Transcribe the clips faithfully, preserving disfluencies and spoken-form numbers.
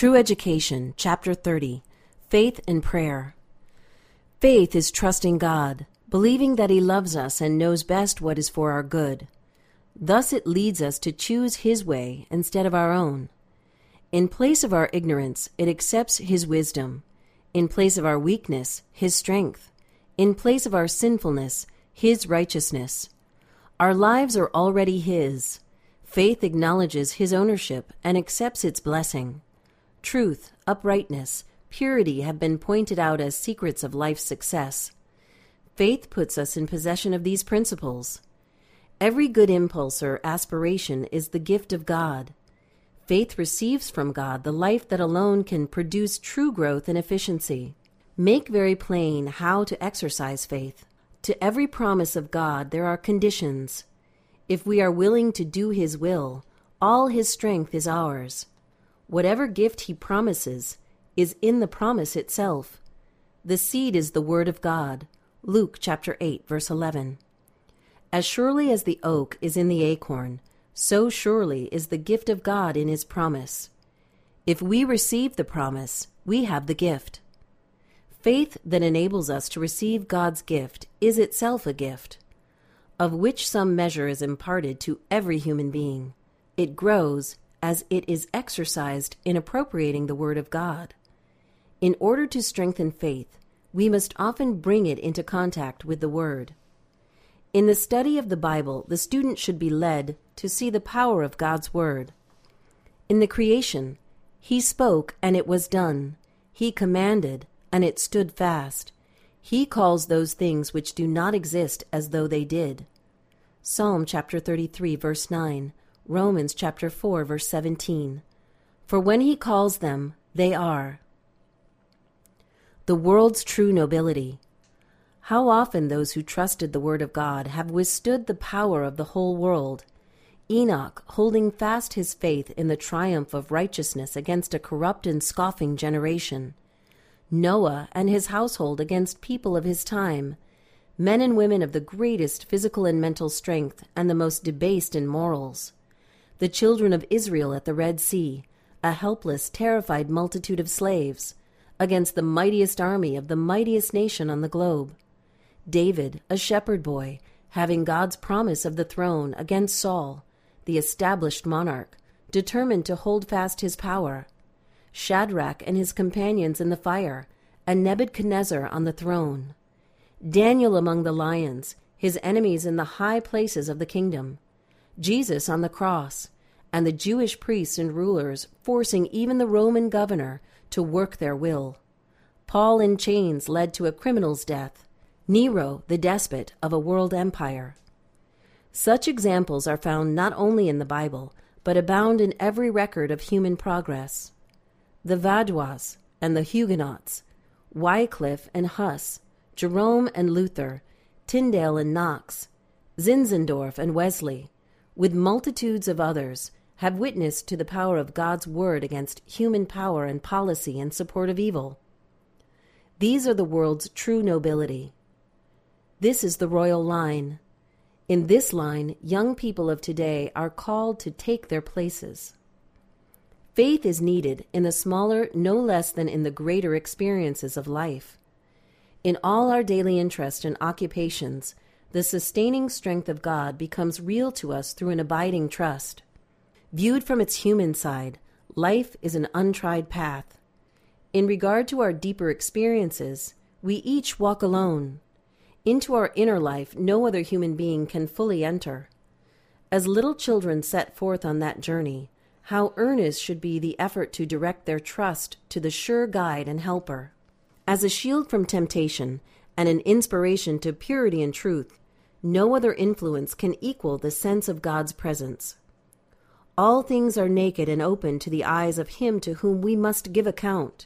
True Education, Chapter thirty, Faith and Prayer. Faith is trusting God, believing that He loves us and knows best what is for our good. Thus it leads us to choose His way instead of our own. In place of our ignorance, it accepts His wisdom. In place of our weakness, His strength. In place of our sinfulness, His righteousness. Our lives are already His. Faith acknowledges His ownership and accepts its blessing. Truth, uprightness, purity have been pointed out as secrets of life's success. Faith puts us in possession of these principles. Every good impulse or aspiration is the gift of God. Faith receives from God the life that alone can produce true growth and efficiency. Make very plain how to exercise faith. To every promise of God there are conditions. If we are willing to do His will, all His strength is ours. Whatever gift He promises is in the promise itself. The seed is the word of God. Luke chapter eight, verse eleven. As surely as the oak is in the acorn, so surely is the gift of God in His promise. If we receive the promise, we have the gift. Faith that enables us to receive God's gift is itself a gift, of which some measure is imparted to every human being. It grows as it is exercised in appropriating the Word of God. In order to strengthen faith, we must often bring it into contact with the Word. In the study of the Bible, the student should be led to see the power of God's Word. In the creation, He spoke, and it was done. He commanded, and it stood fast. He calls those things which do not exist as though they did. Psalm chapter thirty-three, verse nine. Romans chapter four, verse seventeen. For when He calls them, they are. The world's true nobility. How often those who trusted the Word of God have withstood the power of the whole world. Enoch, holding fast his faith in the triumph of righteousness against a corrupt and scoffing generation. Noah and his household against people of his time. Men and women of the greatest physical and mental strength and the most debased in morals. The children of Israel at the Red Sea, a helpless, terrified multitude of slaves, against the mightiest army of the mightiest nation on the globe. David, a shepherd boy, having God's promise of the throne against Saul, the established monarch, determined to hold fast his power. Shadrach and his companions in the fire, and Nebuchadnezzar on the throne. Daniel among the lions, his enemies in the high places of the kingdom. Jesus on the cross, and the Jewish priests and rulers forcing even the Roman governor to work their will. Paul in chains led to a criminal's death. Nero, the despot of a world empire. Such examples are found not only in the Bible, but abound in every record of human progress. The Vaudois and the Huguenots, Wycliffe and Huss, Jerome and Luther, Tyndale and Knox, Zinzendorf and Wesley, with multitudes of others, have witnessed to the power of God's Word against human power and policy in support of evil. These are the world's true nobility. This is the royal line. In this line, young people of today are called to take their places. Faith is needed in the smaller no less than in the greater experiences of life. In all our daily interests and occupations, the sustaining strength of God becomes real to us through an abiding trust. Viewed from its human side, life is an untried path. In regard to our deeper experiences, we each walk alone. Into our inner life no other human being can fully enter. As little children set forth on that journey, how earnest should be the effort to direct their trust to the sure guide and helper. As a shield from temptation and an inspiration to purity and truth, no other influence can equal the sense of God's presence. All things are naked and open to the eyes of Him to whom we must give account.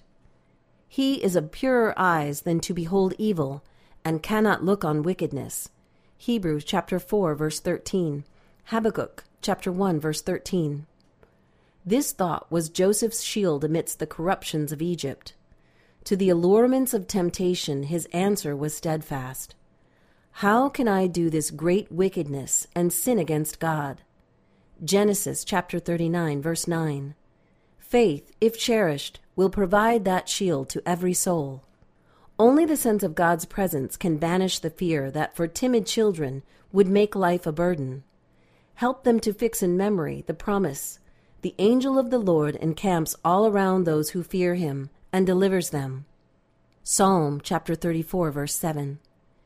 He is of purer eyes than to behold evil, and cannot look on wickedness. Hebrews chapter four, verse thirteen. Habakkuk chapter one, verse thirteen. This thought was Joseph's shield amidst the corruptions of Egypt. To the allurements of temptation his answer was steadfast. How can I do this great wickedness and sin against God? Genesis chapter thirty-nine, verse nine. Faith, if cherished, will provide that shield to every soul. Only the sense of God's presence can banish the fear that for timid children would make life a burden. Help them to fix in memory the promise, "The angel of the Lord encamps all around those who fear him and delivers them." Psalm chapter thirty-four, verse seven.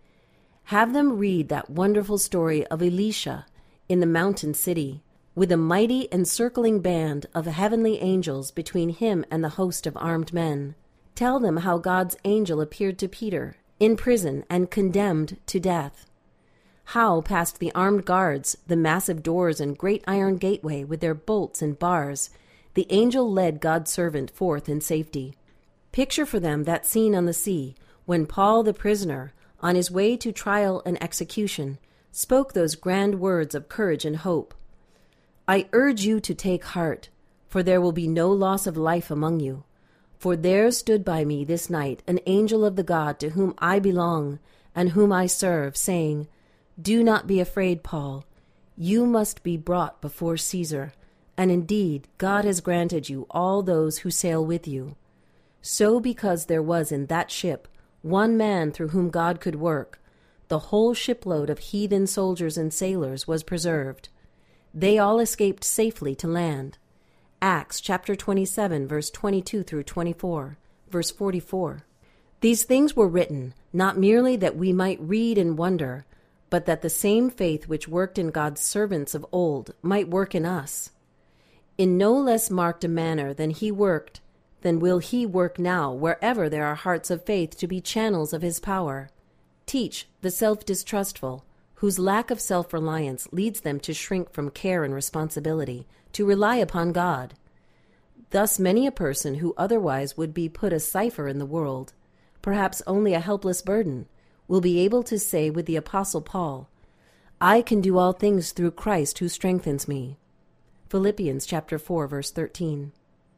Have them read that wonderful story of Elisha in the mountain city, with a mighty encircling band of heavenly angels between him and the host of armed men. Tell them how God's angel appeared to Peter in prison and condemned to death. How, past the armed guards, the massive doors and great iron gateway with their bolts and bars, the angel led God's servant forth in safety. Picture for them that scene on the sea when Paul the prisoner, on his way to trial and execution, spoke those grand words of courage and hope. "I urge you to take heart, for there will be no loss of life among you. For there stood by me this night an angel of the God to whom I belong and whom I serve, saying, 'Do not be afraid, Paul. You must be brought before Caesar, and indeed God has granted you all those who sail with you.' So because there was in that ship one man through whom God could work, the whole shipload of heathen soldiers and sailors was preserved. They all escaped safely to land." Acts chapter twenty-seven, verse twenty-two through twenty-four, verse forty-four. These things were written, not merely that we might read and wonder, but that the same faith which worked in God's servants of old might work in us. In no less marked a manner than he worked, then will he work now wherever there are hearts of faith to be channels of his power. Teach the self-distrustful, whose lack of self-reliance leads them to shrink from care and responsibility, to rely upon God. Thus many a person who otherwise would be put a cipher in the world, perhaps only a helpless burden, will be able to say with the Apostle Paul, "I can do all things through Christ who strengthens me." Philippians chapter four, verse thirteen.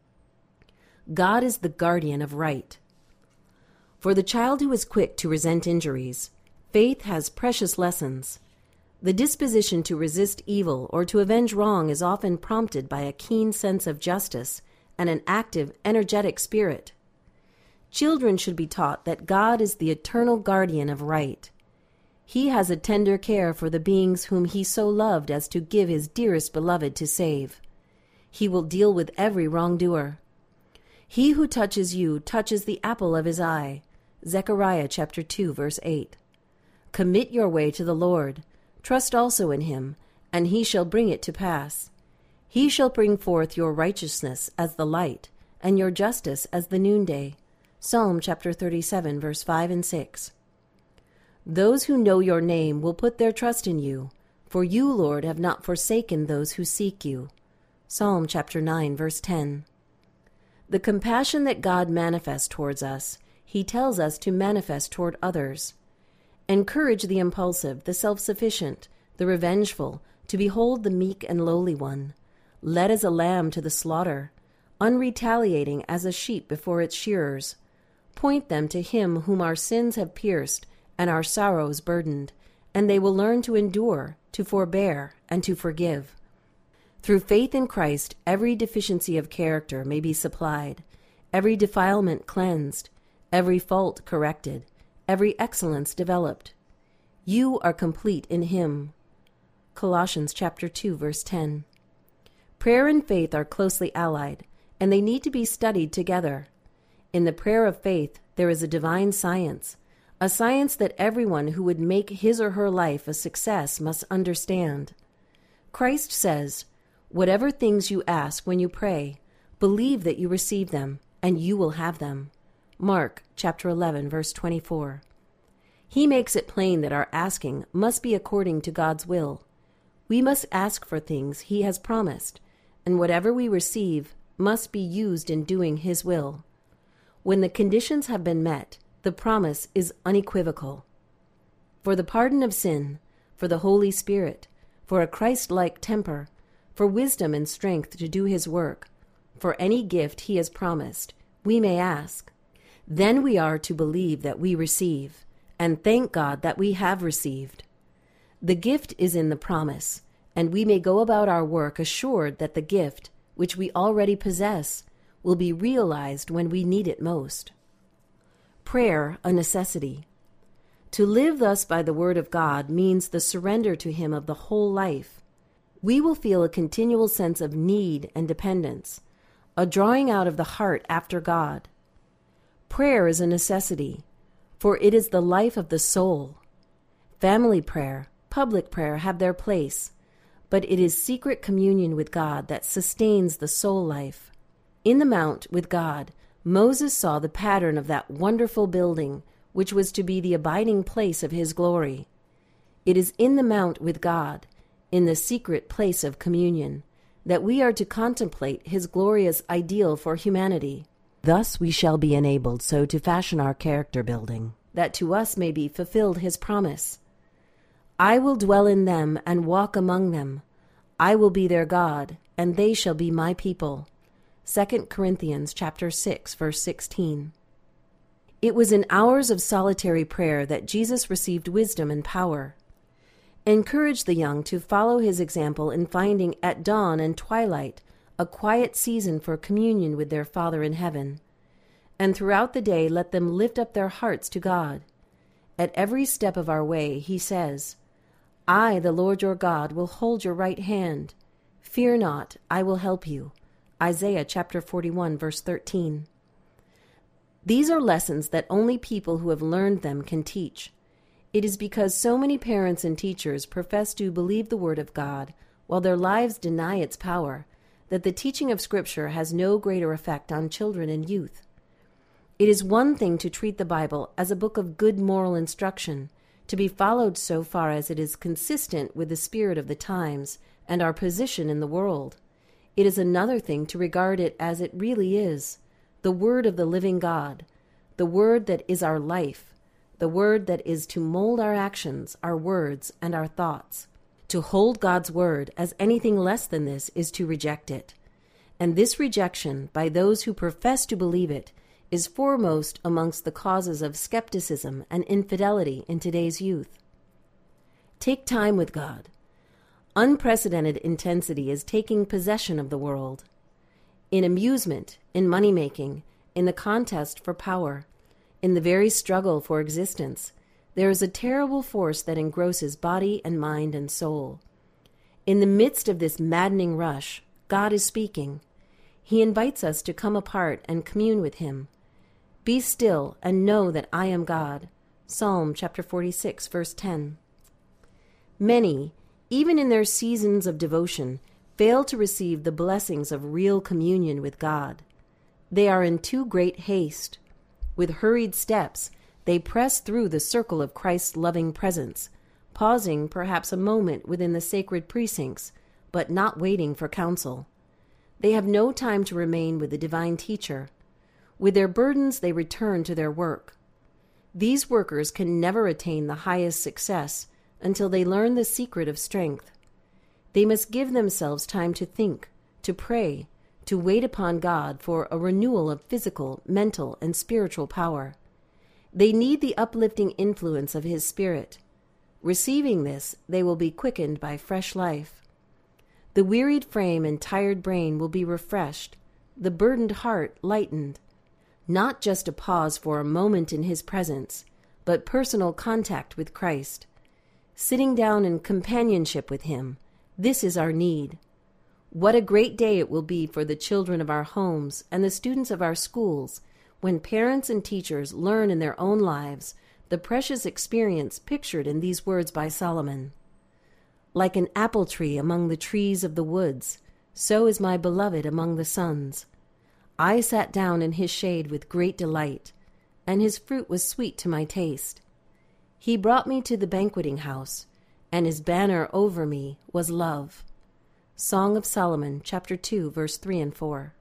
God is the guardian of right. For the child who is quick to resent injuries, faith has precious lessons. The disposition to resist evil or to avenge wrong is often prompted by a keen sense of justice and an active, energetic spirit. Children should be taught that God is the eternal guardian of right. He has a tender care for the beings whom he so loved as to give his dearest beloved to save. He will deal with every wrongdoer. He who touches you touches the apple of his eye. Zechariah chapter two, verse eight. Commit your way to the Lord. Trust also in him, and he shall bring it to pass. He shall bring forth your righteousness as the light, and your justice as the noonday. Psalm chapter thirty-seven, verse five and six. Those who know your name will put their trust in you, for you, Lord, have not forsaken those who seek you. Psalm chapter nine, verse ten. The compassion that God manifests towards us, he tells us to manifest toward others. Encourage the impulsive, the self-sufficient, the revengeful, to behold the meek and lowly one, led as a lamb to the slaughter, unretaliating as a sheep before its shearers. Point them to him whom our sins have pierced and our sorrows burdened, and they will learn to endure, to forbear, and to forgive. Through faith in Christ, every deficiency of character may be supplied, every defilement cleansed, every fault corrected, every excellence developed. You are complete in him. Colossians chapter two, verse ten. Prayer and faith are closely allied, and they need to be studied together. In the prayer of faith, there is a divine science, a science that everyone who would make his or her life a success must understand. Christ says, "Whatever things you ask when you pray, believe that you receive them, and you will have them." Mark chapter eleven, verse twenty-four. He makes it plain that our asking must be according to God's will. We must ask for things he has promised, and whatever we receive must be used in doing his will. When the conditions have been met, the promise is unequivocal. For the pardon of sin, for the Holy Spirit, for a Christ-like temper, for wisdom and strength to do his work, for any gift he has promised, we may ask. Then we are to believe that we receive, and thank God that we have received. The gift is in the promise, and we may go about our work assured that the gift, which we already possess, will be realized when we need it most. Prayer, a necessity. To live thus by the Word of God means the surrender to Him of the whole life. We will feel a continual sense of need and dependence, a drawing out of the heart after God. Prayer is a necessity, for it is the life of the soul. Family prayer, public prayer have their place, but it is secret communion with God that sustains the soul life. In the mount with God, Moses saw the pattern of that wonderful building which was to be the abiding place of his glory. It is in the mount with God, in the secret place of communion, that we are to contemplate his glorious ideal for humanity. Thus we shall be enabled so to fashion our character building, that to us may be fulfilled his promise. I will dwell in them and walk among them. I will be their God, and they shall be my people. Second Corinthians chapter six, verse sixteen. It was in hours of solitary prayer that Jesus received wisdom and power. Encourage the young to follow his example in finding at dawn and twilight a quiet season for communion with their Father in heaven. And throughout the day let them lift up their hearts to God. At every step of our way, he says, I, the Lord your God, will hold your right hand. Fear not, I will help you. Isaiah chapter forty-one, verse thirteen. These are lessons that only people who have learned them can teach. It is because so many parents and teachers profess to believe the Word of God, while their lives deny its power, that the teaching of Scripture has no greater effect on children and youth. It is one thing to treat the Bible as a book of good moral instruction, to be followed so far as it is consistent with the spirit of the times and our position in the world. It is another thing to regard it as it really is, the Word of the living God, the Word that is our life, the Word that is to mold our actions, our words, and our thoughts. To hold God's Word as anything less than this is to reject it. And this rejection, by those who profess to believe it, is foremost amongst the causes of skepticism and infidelity in today's youth. Take time with God. Unprecedented intensity is taking possession of the world. In amusement, in money-making, in the contest for power, in the very struggle for existence, there is a terrible force that engrosses body and mind and soul. In the midst of this maddening rush, God is speaking. He invites us to come apart and commune with him. Be still and know that I am God. Psalm chapter forty-six, verse ten. Many, even in their seasons of devotion, fail to receive the blessings of real communion with God. They are in too great haste. With hurried steps, they press through the circle of Christ's loving presence, pausing perhaps a moment within the sacred precincts, but not waiting for counsel. They have no time to remain with the divine teacher. With their burdens, they return to their work. These workers can never attain the highest success until they learn the secret of strength. They must give themselves time to think, to pray, to wait upon God for a renewal of physical, mental, and spiritual power. They need the uplifting influence of His Spirit. Receiving this, they will be quickened by fresh life. The wearied frame and tired brain will be refreshed, the burdened heart lightened. Not just a pause for a moment in His presence, but personal contact with Christ. Sitting down in companionship with Him, this is our need. What a great day it will be for the children of our homes and the students of our schools when parents and teachers learn in their own lives the precious experience pictured in these words by Solomon. Like an apple tree among the trees of the woods, so is my beloved among the sons. I sat down in his shade with great delight, and his fruit was sweet to my taste. He brought me to the banqueting house, and his banner over me was love. Song of Solomon, chapter two, verse three and four.